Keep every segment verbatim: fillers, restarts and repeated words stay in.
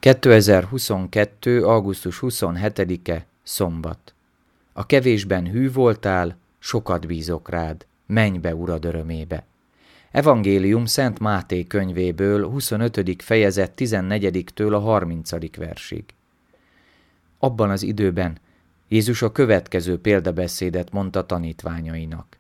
kétezer-huszonkettő. augusztus huszonhetedike. Szombat. A kevésben hű voltál, sokat bízok rád, menj be Urad örömébe. Evangélium Szent Máté könyvéből, huszonötödik fejezet tizennegyediktől a harmincadik versig. Abban az időben Jézus a következő példabeszédet mondta tanítványainak.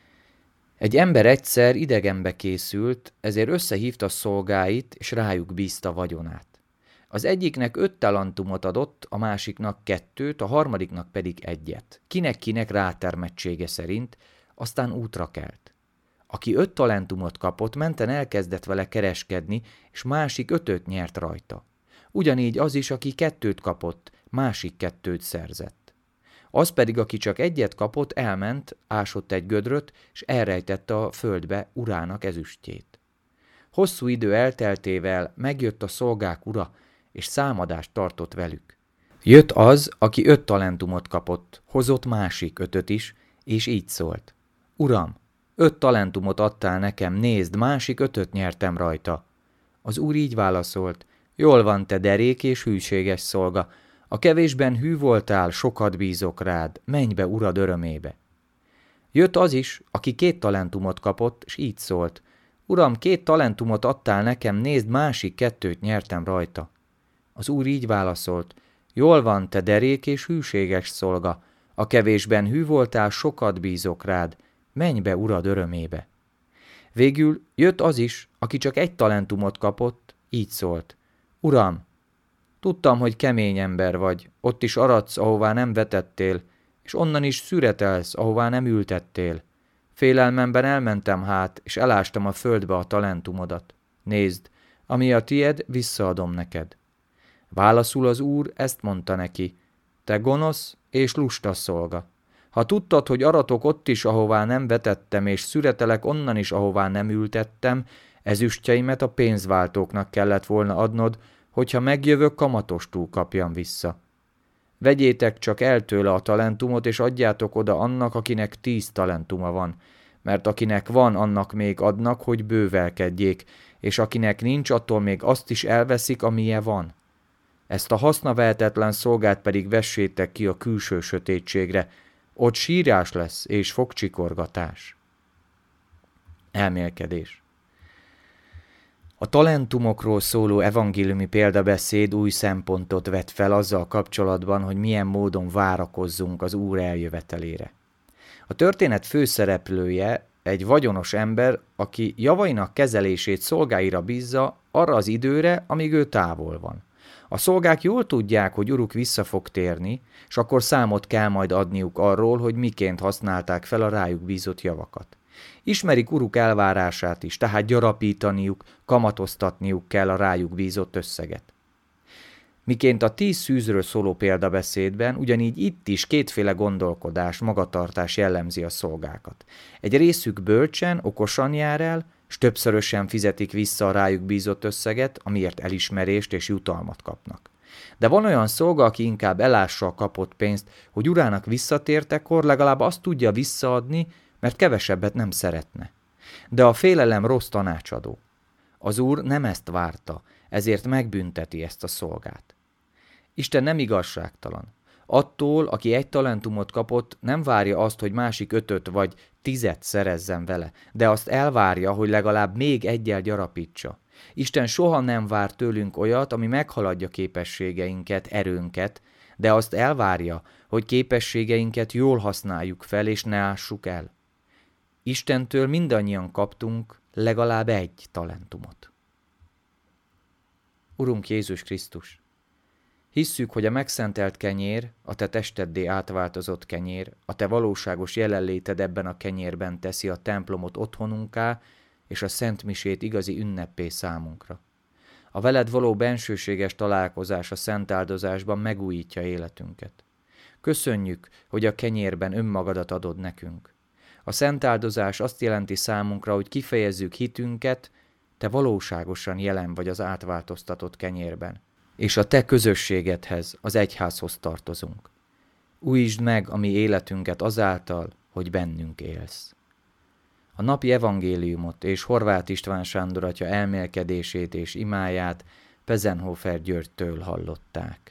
Egy ember egyszer idegenbe készült, ezért összehívta szolgáit, és rájuk bízta vagyonát. Az egyiknek öt talentumot adott, a másiknak kettőt, a harmadiknak pedig egyet. Kinek-kinek rátermettsége szerint, aztán útra kelt. Aki öt talentumot kapott, menten elkezdett vele kereskedni, és másik ötöt nyert rajta. Ugyanígy az is, aki kettőt kapott, másik kettőt szerzett. Az pedig, aki csak egyet kapott, elment, ásott egy gödröt, és elrejtette a földbe urának ezüstjét. Hosszú idő elteltével megjött a szolgák ura, és számadást tartott velük. Jött az, aki öt talentumot kapott, hozott másik ötöt is, és így szólt. Uram, öt talentumot adtál nekem, nézd, másik ötöt nyertem rajta. Az úr így válaszolt, jól van, te derék és hűséges szolga, a kevésben hű voltál, sokat bízok rád, menj be Urad örömébe. Jött az is, aki két talentumot kapott, és így szólt, Uram, két talentumot adtál nekem, nézd, másik kettőt nyertem rajta. Az úr így válaszolt, jól van, te derék és hűséges szolga, a kevésben hű voltál, sokat bízok rád, menj be Urad örömébe. Végül jött az is, aki csak egy talentumot kapott, így szólt, Uram, tudtam, hogy kemény ember vagy, ott is aradsz, ahová nem vetettél, és onnan is szüretelsz, ahová nem ültettél. Félelmemben elmentem hát, és elástam a földbe a talentumodat. Nézd, ami a tied, visszaadom neked. Válaszul az úr, ezt mondta neki, te gonosz és lusta szolga. Ha tudtad, hogy aratok ott is, ahová nem vetettem, és szüretelek onnan is, ahová nem ültettem, ezüstjeimet a pénzváltóknak kellett volna adnod, hogyha megjövök, kamatostul kapjam vissza. Vegyétek csak el tőle a talentumot, és adjátok oda annak, akinek tíz talentuma van, mert akinek van, annak még adnak, hogy bővelkedjék, és akinek nincs, attól még azt is elveszik, amilyen van. Ezt a hasznavehetetlen szolgát pedig vessétek ki a külső sötétségre, ott sírás lesz és fogcsikorgatás. Elmélkedés. A talentumokról szóló evangéliumi példabeszéd új szempontot vet fel azzal kapcsolatban, hogy milyen módon várakozzunk az Úr eljövetelére. A történet főszereplője egy vagyonos ember, aki javainak kezelését szolgáira bízza arra az időre, amíg ő távol van. A szolgák jól tudják, hogy uruk vissza fog térni, és akkor számot kell majd adniuk arról, hogy miként használták fel a rájuk bízott javakat. Ismerik uruk elvárását is, tehát gyarapítaniuk, kamatoztatniuk kell a rájuk bízott összeget. Miként a tíz szűzről szóló példabeszédben, ugyanígy itt is kétféle gondolkodás, magatartás jellemzi a szolgákat. Egy részük bölcsen, okosan jár el, s többszörösen fizetik vissza a rájuk bízott összeget, amiért elismerést és jutalmat kapnak. De van olyan szolga, aki inkább elássa a kapott pénzt, hogy urának visszatértekor legalább azt tudja visszaadni, mert kevesebbet nem szeretne. De a félelem rossz tanácsadó. Az úr nem ezt várta, ezért megbünteti ezt a szolgát. Isten nem igazságtalan. Attól, aki egy talentumot kapott, nem várja azt, hogy másik ötöt vagy tizet szerezzen vele, de azt elvárja, hogy legalább még egyel gyarapítsa. Isten soha nem vár tőlünk olyat, ami meghaladja képességeinket, erőnket, de azt elvárja, hogy képességeinket jól használjuk fel, és ne ássuk el. Istentől mindannyian kaptunk legalább egy talentumot. Urunk Jézus Krisztus, hisszük, hogy a megszentelt kenyér, a te testeddé átváltozott kenyér, a te valóságos jelenléted ebben a kenyérben teszi a templomot otthonunká, és a szent misét igazi ünneppé számunkra. A veled való bensőséges találkozás a szent áldozásban megújítja életünket. Köszönjük, hogy a kenyérben önmagadat adod nekünk. A szent áldozás azt jelenti számunkra, hogy kifejezzük hitünket, te valóságosan jelen vagy az átváltoztatott kenyérben, és a te közösségedhez, az egyházhoz tartozunk. Újítsd meg a mi életünket azáltal, hogy bennünk élsz. A napi evangéliumot és Horváth István Sándor atya elmélkedését és imáját Pezenhofer Györgytől hallották.